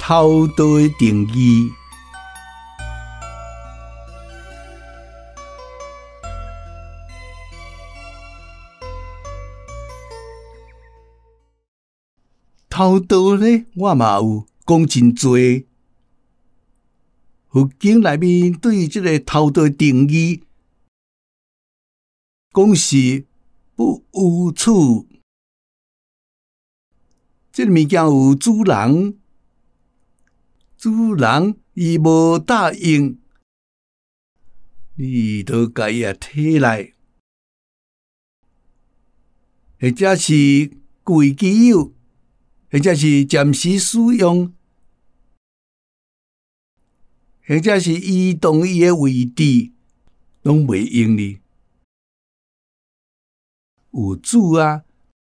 偷盗的定义。偷盗呢，我嘛有讲真多。佛经内面对这个偷盗的定义，讲是不无处。这个物件有主人，主人伊无答应，你就甲伊摕来，或者是故意己有，或者是暂时使用，或者是移动伊的位置，拢袂用哩。有主啊，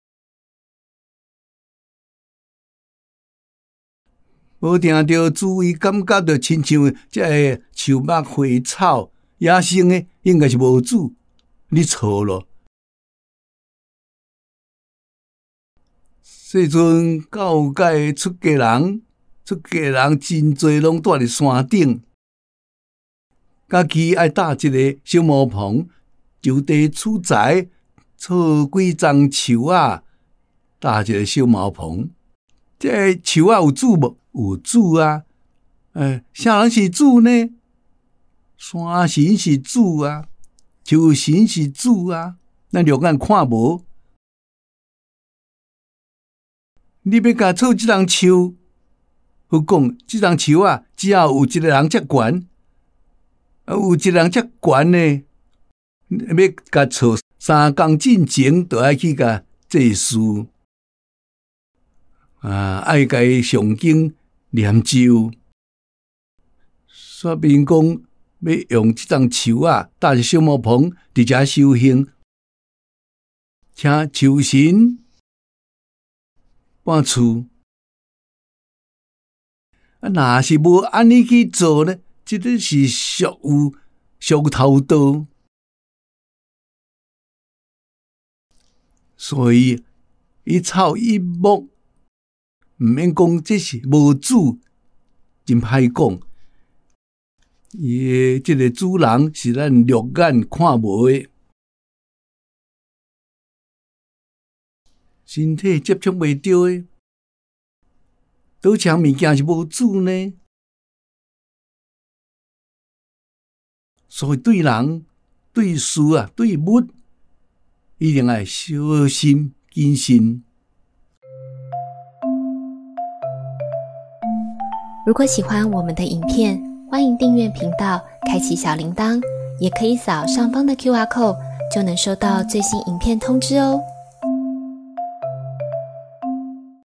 无定着主伊感觉着亲像这个树木花草野生的，应该是无主，你错咯。细阵教界出家人真侪拢住伫山顶，家己爱搭一个小茅棚，就地取材，插几丛树啊，搭一个小茅棚。这个树啊有主无？有主啊！啥人是主呢？山神是主啊，树神是主啊，咱肉眼看无。你要甲插这丛树，我讲这丛树啊，只要有一个人遮悬，有一个人遮悬呢，要甲插3公斤前，就要去甲祭祀爱甲伊上经念咒，说明讲要用这丛树啊，搭一小茅棚伫遮修行，请树神搬厝。若是无安尼去做呢，这个是属偷盗。所以一草一木，毋免讲这是无主，真歹讲。伊的这个主人是咱肉眼看无的，身体接触袂到的，倒像物件是无主呢？所以对人、对事啊、对物，一定要小心谨慎。 如果喜欢我们的影片，欢迎订阅频道，开启小铃铛，也可以扫上方的 QR code，就能收到最新影片通知哦。